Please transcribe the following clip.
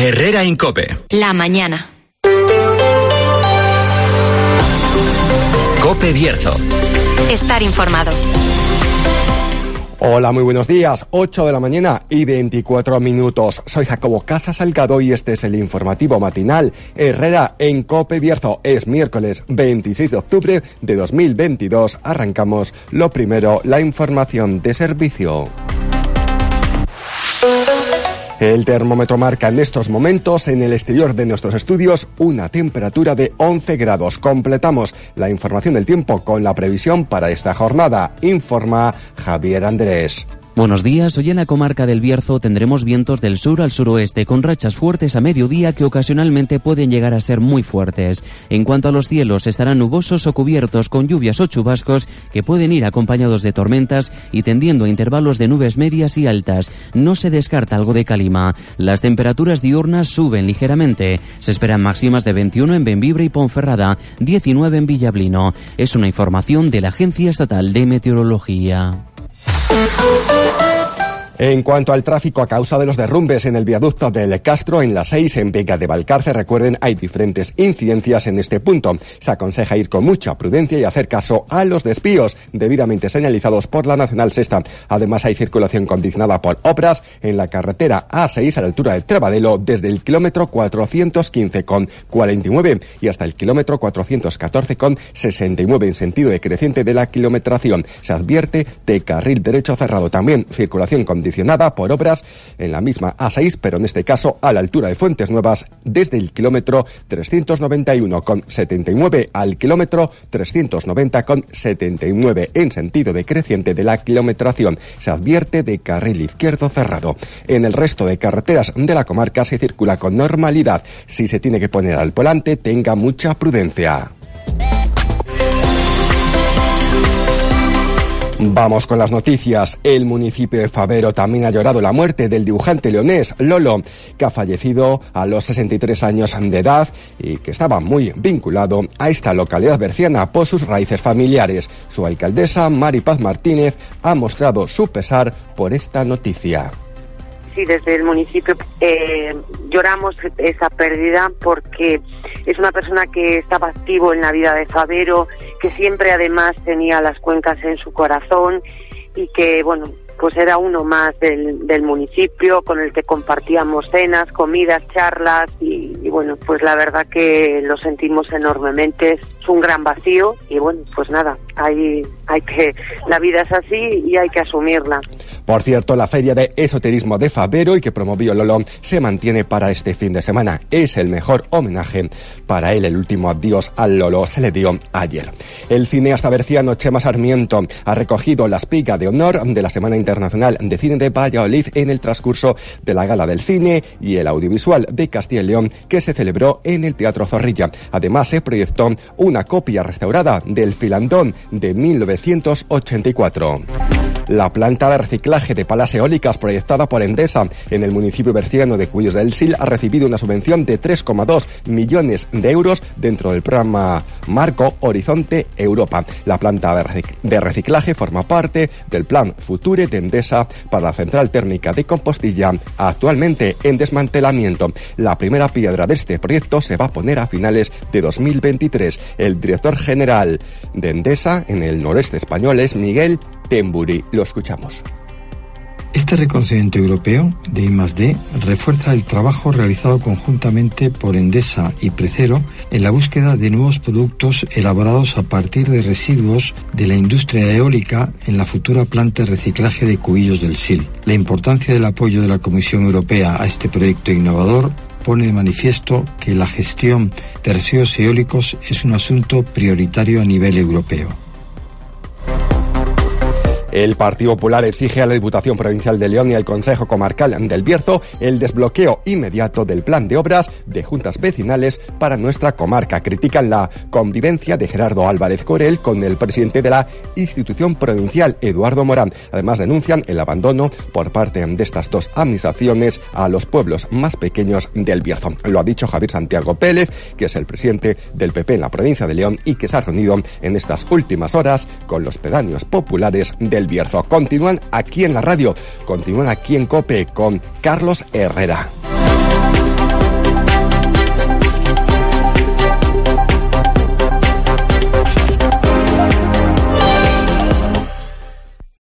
Herrera Incope. La mañana. Cope Bierzo. Estar informado. Hola, muy buenos días. 8 de la mañana y 24 minutos. Soy Jacobo Casas Salgado y este es el informativo matinal Herrera en Cope Bierzo. Es miércoles 26 de octubre de 2022. Arrancamos lo primero, la información de servicio. El termómetro marca en estos momentos en el exterior de nuestros estudios una temperatura de 11 grados. Completamos la información del tiempo con la previsión para esta jornada. Informa Javier Andrés. Buenos días. Hoy en la comarca del Bierzo tendremos vientos del sur al suroeste con rachas fuertes a mediodía que ocasionalmente pueden llegar a ser muy fuertes. En cuanto a los cielos, estarán nubosos o cubiertos con lluvias o chubascos que pueden ir acompañados de tormentas y tendiendo a intervalos de nubes medias y altas. No se descarta algo de calima. Las temperaturas diurnas suben ligeramente. Se esperan máximas de 21 en Bembibre y Ponferrada, 19 en Villablino. Es una información de la Agencia Estatal de Meteorología. En cuanto al tráfico a causa de los derrumbes en el viaducto del Castro en la 6 en Vega de Valcarce, recuerden, hay diferentes incidencias en este punto. Se aconseja ir con mucha prudencia y hacer caso a los desvíos debidamente señalizados por la Nacional Sexta. Además, hay circulación condicionada por obras en la carretera A6 a la altura de Trebadelo desde el kilómetro 415,49 y hasta el kilómetro 414,69 en sentido decreciente de la kilometración. Se advierte de carril derecho cerrado. También circulación condicionada por obras en la misma A6, pero en este caso a la altura de Fuentes Nuevas desde el kilómetro 391,79 al kilómetro 390,79 en sentido decreciente de la kilometración. Se advierte de carril izquierdo cerrado. En el resto de carreteras de la comarca se circula con normalidad. Si se tiene que poner al volante, tenga mucha prudencia. Vamos con las noticias. El municipio de Fabero también ha llorado la muerte del dibujante leonés Lolo, que ha fallecido a los 63 años de edad y que estaba muy vinculado a esta localidad berciana por sus raíces familiares. Su alcaldesa, Mari Paz Martínez, ha mostrado su pesar por esta noticia. Sí, desde el municipio lloramos esa pérdida porque es una persona que estaba activo en la vida de Fabero, que siempre además tenía las cuencas en su corazón y que, bueno, pues era uno más del municipio con el que compartíamos cenas, comidas, charlas y bueno, pues la verdad que lo sentimos enormemente. Es un gran vacío y bueno, pues nada, la vida es así y hay que asumirla. Por cierto, la feria de esoterismo de Fabero y que promovió Lolo se mantiene para este fin de semana. Es el mejor homenaje para él. El último adiós al Lolo se le dio ayer. El cineasta berciano Chema Sarmiento ha recogido la espiga de honor de la Semana Internacional de Cine de Valladolid en el transcurso de la Gala del Cine y el Audiovisual de Castilla y León que se celebró en el Teatro Zorrilla. Además, se proyectó una copia restaurada del Filandón de 1984. La planta de reciclaje de palas eólicas proyectada por Endesa en el municipio berciano de Cuyos del Sil ha recibido una subvención de 3,2 millones de euros dentro del programa Marco Horizonte Europa. La planta de reciclaje forma parte del plan Future de Endesa para la central térmica de Compostilla, actualmente en desmantelamiento. La primera piedra de este proyecto se va a poner a finales de 2023. El director general de Endesa en el noreste español es Miguel Temburi. Lo escuchamos. Este reconocimiento europeo de I+D refuerza el trabajo realizado conjuntamente por Endesa y Precero en la búsqueda de nuevos productos elaborados a partir de residuos de la industria eólica en la futura planta de reciclaje de Cubillos del Sil. La importancia del apoyo de la Comisión Europea a este proyecto innovador pone de manifiesto que la gestión de residuos eólicos es un asunto prioritario a nivel europeo. El Partido Popular exige a la Diputación Provincial de León y al Consejo Comarcal del Bierzo el desbloqueo inmediato del plan de obras de juntas vecinales para nuestra comarca. Critican la convivencia de Gerardo Álvarez Corel con el presidente de la institución provincial, Eduardo Morán. Además, denuncian el abandono por parte de estas dos administraciones a los pueblos más pequeños del Bierzo. Lo ha dicho Javier Santiago Pérez, que es el presidente del PP en la provincia de León y que se ha reunido en estas últimas horas con los pedáneos populares del Bierzo. Continúan aquí en la radio, continúan aquí en COPE con Carlos Herrera.